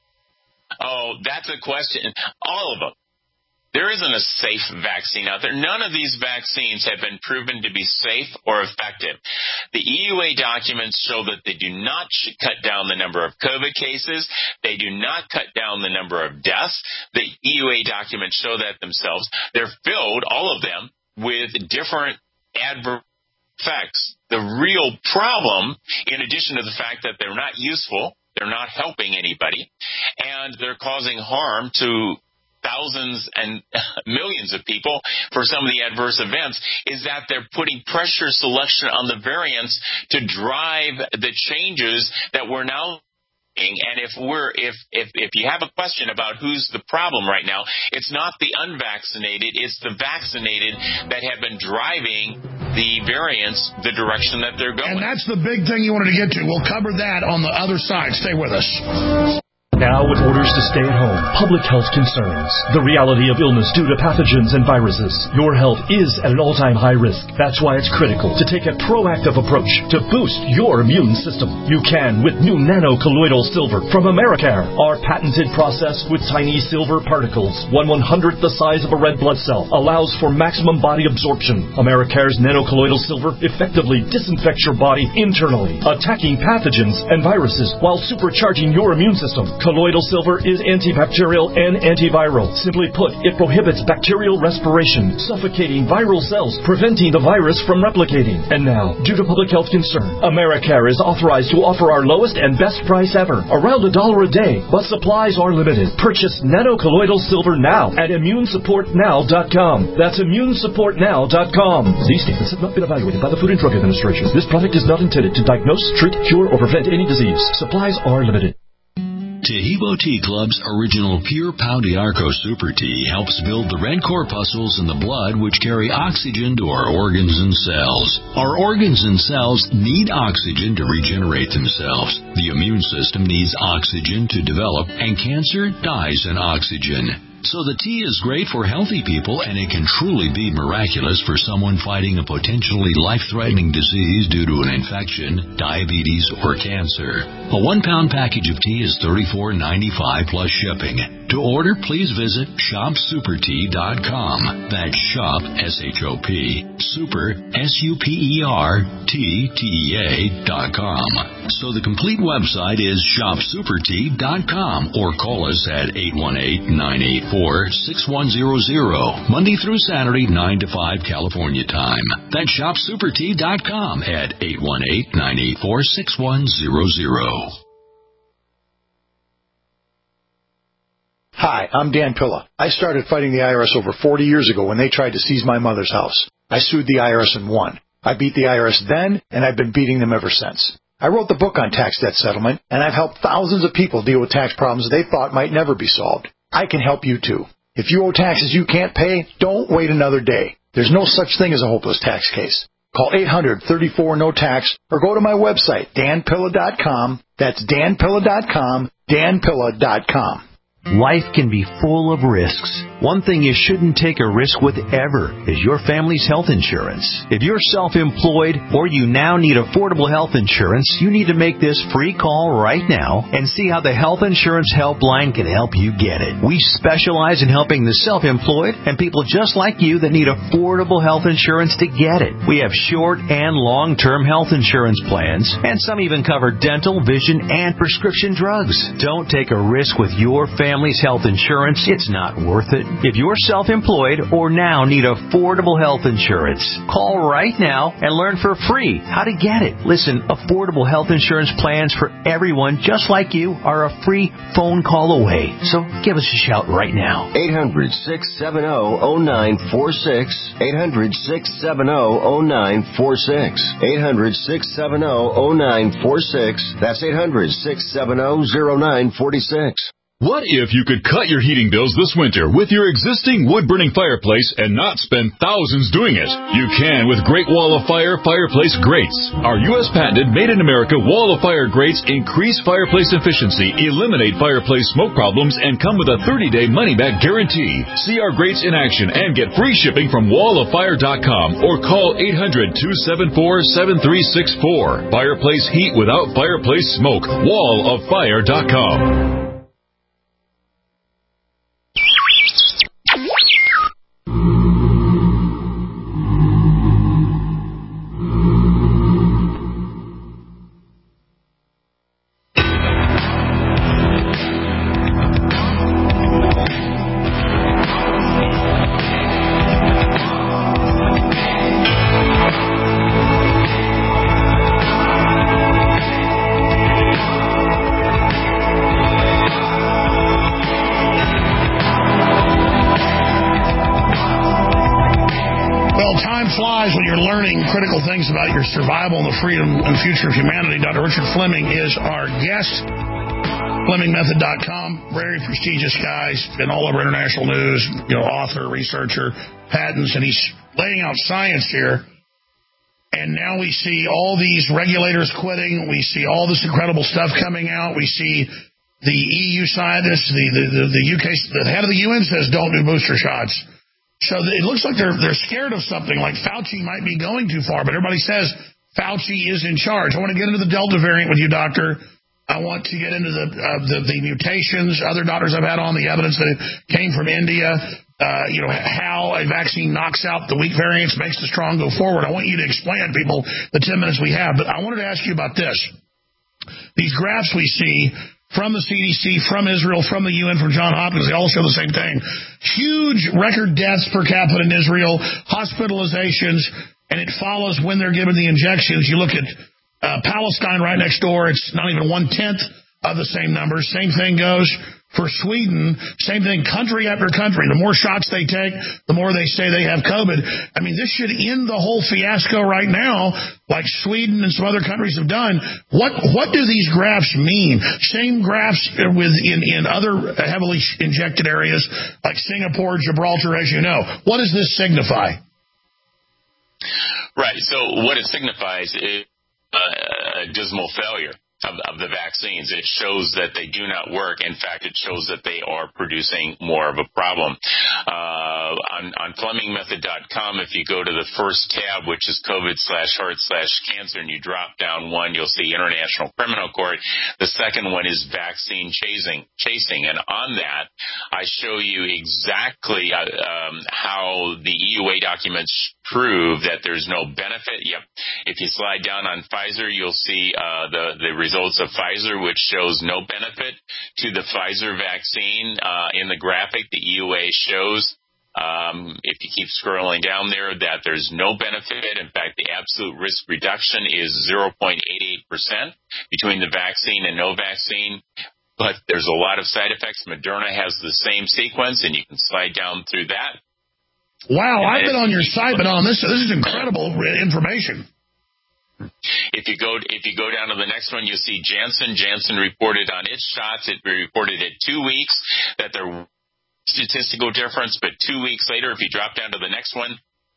Oh, that's a question. All of them. There isn't a safe vaccine out there. None of these vaccines have been proven to be safe or effective. The E U A documents show that they do not cut down the number of COVID cases. They do not cut down the number of deaths. The E U A documents show that themselves. They're filled, all of them, with different adverse effects. The real problem, in addition to the fact that they're not useful, they're not helping anybody, and they're causing harm to thousands and millions of people for some of the adverse events, is that they're putting pressure selection on the variants to drive the changes that we're now seeing. And if we're if if if you have a question about who's the problem right now, it's not the unvaccinated, it's the vaccinated that have been driving the variants the direction that they're going. And that's the big thing you wanted to get to. We'll cover that on the other side. Stay with us. Now, with orders to stay at home, public health concerns, the reality of illness due to pathogens and viruses, your health is at an all-time high risk. That's why it's critical to take a proactive approach to boost your immune system. You can with new nano-colloidal silver from Americare. Our patented process with tiny silver particles, one one-hundredth the size of a red blood cell, allows for maximum body absorption. Americare's nano-colloidal silver effectively disinfects your body internally, attacking pathogens and viruses while supercharging your immune system. Colloidal silver is antibacterial and antiviral. Simply put, it prohibits bacterial respiration, suffocating viral cells, preventing the virus from replicating. And now, due to public health concern, Americare is authorized to offer our lowest and best price ever, around a dollar a day, but supplies are limited. Purchase Nano Colloidal Silver now at immune support now dot com. That's immune support now dot com. These statements have not been evaluated by the Food and Drug Administration. This product is not intended to diagnose, treat, cure, or prevent any disease. Supplies are limited. Taheebo Tea Club's original Pure Pau d'Arco Super Tea helps build the red corpuscles in the blood which carry oxygen to our organs and cells. Our organs and cells need oxygen to regenerate themselves. The immune system needs oxygen to develop, and cancer dies in oxygen. So the tea is great for healthy people, and it can truly be miraculous for someone fighting a potentially life-threatening disease due to an infection, diabetes, or cancer. A one-pound package of tea is thirty-four ninety-five plus shipping. To order, please visit shop super tea dot com. That's shop, S H O P, super, S U P E R, T T E A dot com. So the complete website is shop super tea dot com, or call us at eight one eight, nine eight four, six one zero zero, Monday through Saturday, nine to five California time. That's shop super tea dot com at eight one eight, nine eight four, six one zero zero. Hi, I'm Dan Pilla. I started fighting the I R S over forty years ago when they tried to seize my mother's house. I sued the I R S and won. I beat the I R S then, and I've been beating them ever since. I wrote the book on tax debt settlement, and I've helped thousands of people deal with tax problems they thought might never be solved. I can help you too. If you owe taxes you can't pay, don't wait another day. There's no such thing as a hopeless tax case. Call eight hundred, thirty-four, no tax, or go to my website, dan pilla dot com. That's dan pilla dot com, dan pilla dot com. Life can be full of risks. One thing you shouldn't take a risk with ever is your family's health insurance. If you're self-employed or you now need affordable health insurance, you need to make this free call right now and see how the Health Insurance Helpline can help you get it. We specialize in helping the self-employed and people just like you that need affordable health insurance to get it. We have short and long-term health insurance plans, and some even cover dental, vision, and prescription drugs. Don't take a risk with your family's health insurance. It's not worth it. If you're self-employed or now need affordable health insurance, call right now and learn for free how to get it. Listen, affordable health insurance plans for everyone just like you are a free phone call away. So give us a shout right now. eight hundred, six seven zero, zero nine four six. eight hundred, six seven zero, zero nine four six. eight hundred, six seven zero, zero nine four six. That's eight hundred, six seven zero, zero nine four six. What if you could cut your heating bills this winter with your existing wood-burning fireplace and not spend thousands doing it? You can with Great Wall of Fire Fireplace Grates. Our U S patented made-in-America Wall of Fire grates increase fireplace efficiency, eliminate fireplace smoke problems, and come with a thirty-day money-back guarantee. See our grates in action and get free shipping from wall of fire dot com or call eight hundred, two seven four, seven three six four. Fireplace heat without fireplace smoke. wall of fire dot com. Critical things about your survival and the freedom and future of humanity. Doctor Richard Fleming is our guest. Fleming Method dot com, very prestigious guy. He's been all over international news, you know, author, researcher, patents, and he's laying out science here. And now we see all these regulators quitting. We see all this incredible stuff coming out. We see the E U scientists, the, the, the, the U K, the head of the U N says don't do booster shots. So it looks like they're they're scared of something, like Fauci might be going too far, but everybody says Fauci is in charge. I want to get into the Delta variant with you, Doctor. I want to get into the uh, the, the mutations, other doctors I've had on, the evidence that it came from India, uh, you know, how a vaccine knocks out the weak variants, makes the strong go forward. I want you to explain to people the ten minutes we have, but I wanted to ask you about this. These graphs we see from the C D C, from Israel, from the U N, from Johns Hopkins. They all show the same thing. Huge record deaths per capita in Israel, hospitalizations, and it follows when they're given the injections. You look at uh, Palestine right next door. It's not even one-tenth of the same numbers. Same thing goes for Sweden. Same thing, country after country. The more shots they take, the more they say they have COVID. I mean, this should end the whole fiasco right now, like Sweden and some other countries have done. What what do these graphs mean? Same graphs with in, in other heavily injected areas like Singapore, Gibraltar, as you know. What does this signify? Right. So what it signifies is uh, a dismal failure Of, of the vaccines. It shows that they do not work. In fact, it shows that they are producing more of a problem. Uh, on, on plumbing method dot com, if you go to the first tab, which is COVID slash heart slash cancer, and you drop down one, you'll see International Criminal Court. The second one is vaccine chasing. chasing. And on that, I show you exactly uh, um, how the E U A documents prove that there's no benefit. Yep. If you slide down on Pfizer, you'll see uh, the, the results of Pfizer, which shows no benefit to the Pfizer vaccine. Uh, in the graphic, the E U A shows, um, if you keep scrolling down there, that there's no benefit. In fact, the absolute risk reduction is zero point eight eight percent between the vaccine and no vaccine. But there's a lot of side effects. Moderna has the same sequence, and you can slide down through that. Wow, I've been on your site, but on this, this is incredible information. If you go if you go down to the next one, you'll see Janssen. Janssen reported on its shots. It reported at two weeks that there was statistical difference, but two weeks later, if you drop down to the next one,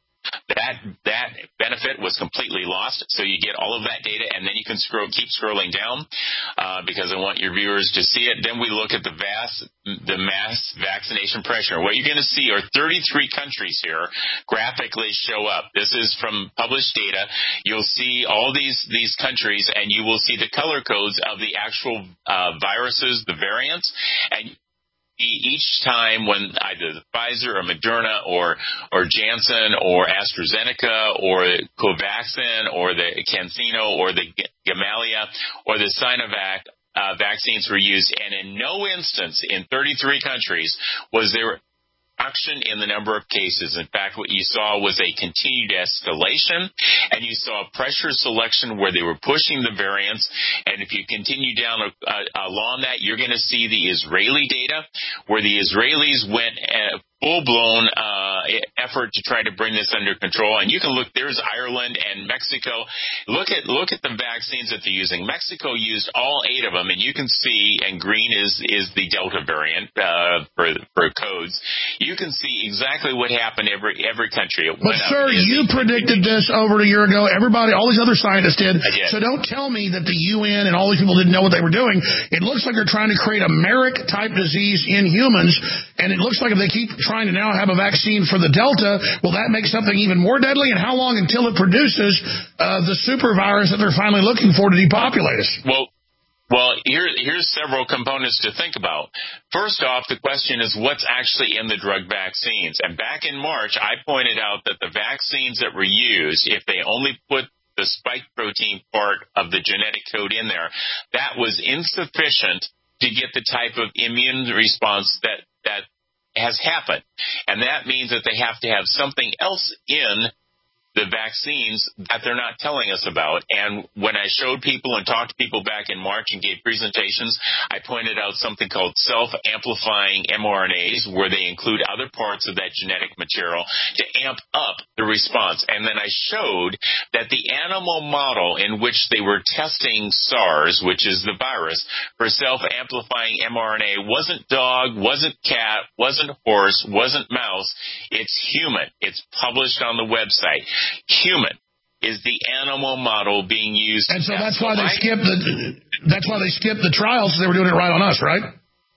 that that benefit was completely lost. So you get all of that data, and then you can scroll, keep scrolling down uh, because I want your viewers to see it. Then we look at the vast, the mass vaccination pressure. What you're going to see are thirty-three countries here graphically show up. This is from published data. You'll see all these these countries, and you will see the color codes of the actual uh, viruses, the variants, and each time when either the Pfizer or Moderna or or Janssen or AstraZeneca or Covaxin or the CanSino or the Gamaleya or the Sinovac uh, vaccines were used, and in no instance in thirty-three countries was there reduction in the number of cases. In fact, what you saw was a continued escalation, and you saw pressure selection where they were pushing the variants. And if you continue down uh, along that, you're going to see the Israeli data, where the Israelis went uh, full-blown uh, effort to try to bring this under control. And you can look, there's Ireland and Mexico. Look at look at the vaccines that they're using. Mexico used all eight of them, and you can see, and green is, is the Delta variant uh, for, for codes. You can see exactly what happened every every country. It but, sir, you predicted this over a year ago. Everybody, all these other scientists did. I did. So don't tell me that the U N and all these people didn't know what they were doing. It looks like they're trying to create a Merrick-type disease in humans, and it looks like if they keep trying to now have a vaccine for the Delta, will that make something even more deadly? And how long until it produces uh, the super virus that they're finally looking for to depopulate us? Well, Well, here, here's several components to think about. First off, the question is what's actually in the drug vaccines. And back in March, I pointed out that the vaccines that were used, if they only put the spike protein part of the genetic code in there, that was insufficient to get the type of immune response that, that has happened. And that means that they have to have something else in the vaccines that they're not telling us about. And when I showed people and talked to people back in March and gave presentations, I pointed out something called self-amplifying mRNAs, where they include other parts of that genetic material to amp up the response. And then I showed that the animal model in which they were testing SARS, which is the virus, for self-amplifying mRNA wasn't dog, wasn't cat, wasn't horse, wasn't mouse. It's human. It's published on the website. Human is the animal model being used. And so that's why they skipped the that's why they skipped the trials, because they were doing it right on us, right?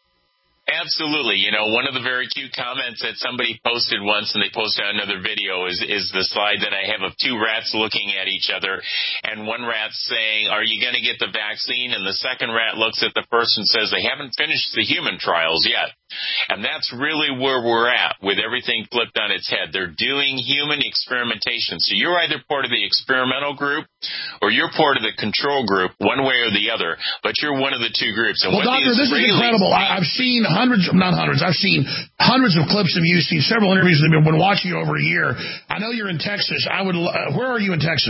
Absolutely. You know, one of the very cute comments that somebody posted once, and they posted another video, is is the slide that I have of two rats looking at each other, and one rat's saying, "Are you going to get the vaccine?" And the second rat looks at the first and says, "They haven't finished the human trials yet." And that's really where we're at with everything flipped on its head. They're doing human experimentation. So you're either part of the experimental group or you're part of the control group, one way or the other, but you're one of the two groups. And well, Doctor, this is incredible. I, I've seen hundreds, not hundreds, I've seen hundreds of clips of you, seen several interviews that I've been watching you over a year. I know you're in Texas. I would. Uh, where are you in Texas?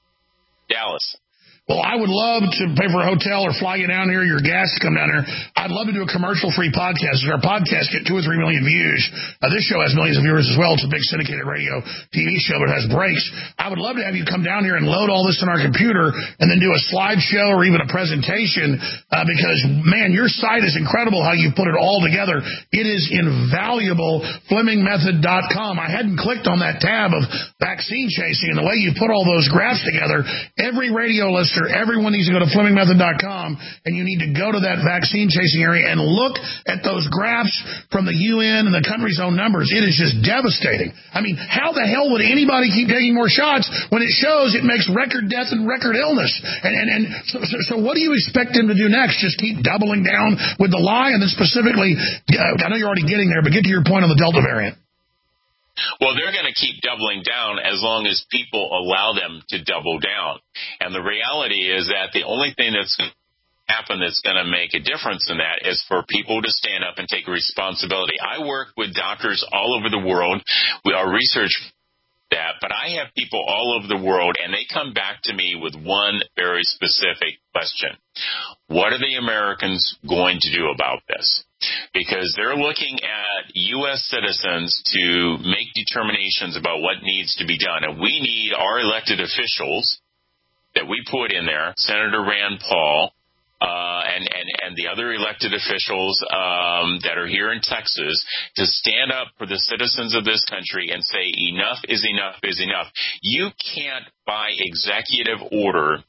Dallas. Well, I would love to pay for a hotel or fly you down here, your gas to come down here. I'd love to do a commercial-free podcast. Our podcast get two or three million views. Uh, this show has millions of viewers as well. It's a big syndicated radio T V show, but it has breaks. I would love to have you come down here and load all this in our computer and then do a slideshow or even a presentation uh, because, man, your site is incredible how you put it all together. It is invaluable, Fleming Method dot com. I hadn't clicked on that tab of vaccine chasing, and the way you put all those graphs together, every radio listener, everyone needs to go to Fleming Method dot com, and you need to go to that vaccine chasing area and look at those graphs from the U N and the country's own numbers. It is just devastating. I mean, how the hell would anybody keep taking more shots when it shows it makes record death and record illness? And, and, and so, so, so what do you expect them to do next? Just keep doubling down with the lie? And then specifically, uh, I know you're already getting there, but get to your point on the Delta variant. Well, they're going to keep doubling down as long as people allow them to double down. And the reality is that the only thing that's going to happen that's going to make a difference in that is for people to stand up and take responsibility. I work with doctors all over the world. We are research that, but I have people all over the world, and they come back to me with one very specific question. What are the Americans going to do about this? Because they're looking at U S citizens to make determinations about what needs to be done. And we need our elected officials that we put in there, Senator Rand Paul, uh, and, and, and the other elected officials um, that are here in Texas, to stand up for the citizens of this country and say enough is enough is enough. You can't, by executive order,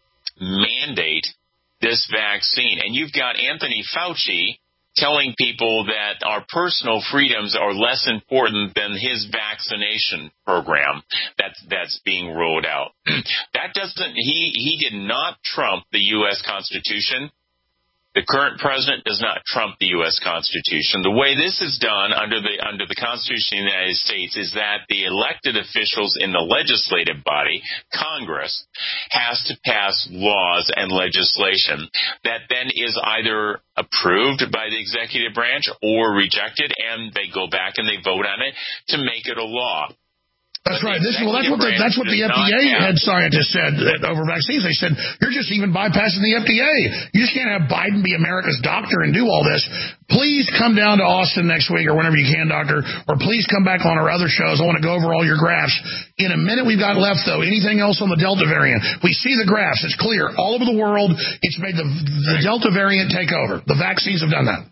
mandate this vaccine. And you've got Anthony Fauci telling people that our personal freedoms are less important than his vaccination program that's that's being rolled out. That doesn't he he did not trump the U S Constitution. The current president does not trump the U S Constitution. The way this is done under the under the Constitution of the United States is that the elected officials in the legislative body, Congress, has to pass laws and legislation that then is either approved by the executive branch or rejected, and they go back and they vote on it to make it a law. That's right. This, well, that's what the, that's what the F D A head scientist said over vaccines. They said, you're just even bypassing the F D A. You just can't have Biden be America's doctor and do all this. Please come down to Austin next week or whenever you can, doctor, or please come back on our other shows. I want to go over all your graphs. In a minute we've got left, though. Anything else on the Delta variant? We see the graphs. It's clear. All over the world, it's made the, the Delta variant take over. The vaccines have done that.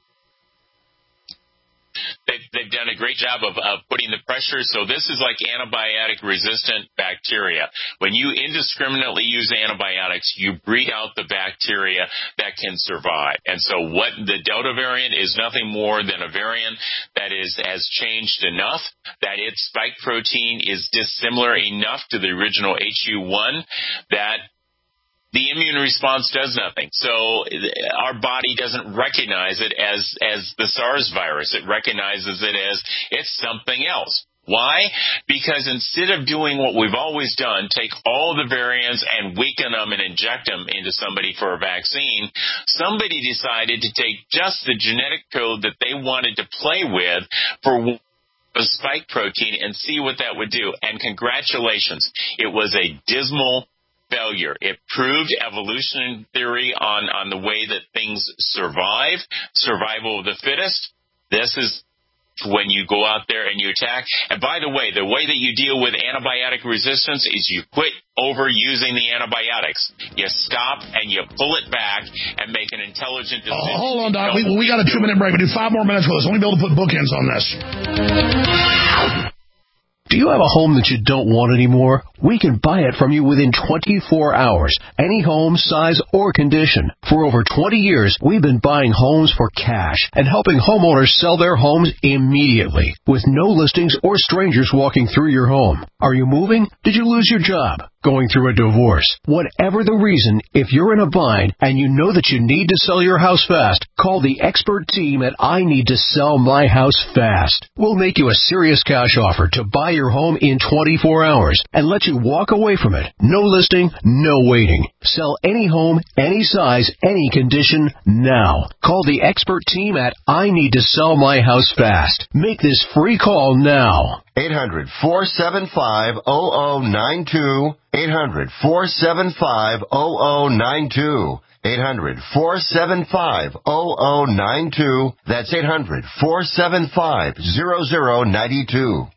They've, they've done a great job of, of putting the pressure. So this is like antibiotic-resistant bacteria. When you indiscriminately use antibiotics, you breed out the bacteria that can survive. And so what the Delta variant is nothing more than a variant that is has changed enough that its spike protein is dissimilar enough to the original H U one that the immune response does nothing. So our body doesn't recognize it as, as the SARS virus. It recognizes it as it's something else. Why? Because instead of doing what we've always done, take all the variants and weaken them and inject them into somebody for a vaccine, somebody decided to take just the genetic code that they wanted to play with for a spike protein and see what that would do. And congratulations, it was a dismal failure. It proved evolution theory on, on the way that things survive, survival of the fittest. This is when you go out there and you attack. And by the way, the way that you deal with antibiotic resistance is you quit overusing the antibiotics. You stop and you pull it back and make an intelligent decision. Oh, hold on, Doc. We, we got a two-minute break. We do five more minutes with us. Let me be able to put bookends on this. Do you have a home that you don't want anymore? we can buy it from you within twenty-four hours, any home, size, or condition. For over twenty years, we've been buying homes for cash and helping homeowners sell their homes immediately, with no listings or strangers walking through your home. Are you moving? Did you lose your job? Going through a divorce? Whatever the reason, if you're in a bind and you know that you need to sell your house fast, call the expert team at I Need to Sell My House Fast. We'll make you a serious cash offer to buy your home in twenty-four hours and let you walk away from it. No listing, no waiting. Sell any home, any size, any condition, now. Call the expert team at I Need to Sell My House Fast. Make this free call now. eight hundred, four seven five, zero zero nine two. eight hundred, four seven five, zero zero nine two. eight hundred, four seven five, zero zero nine two. That's eight hundred, four seven five, zero zero nine two.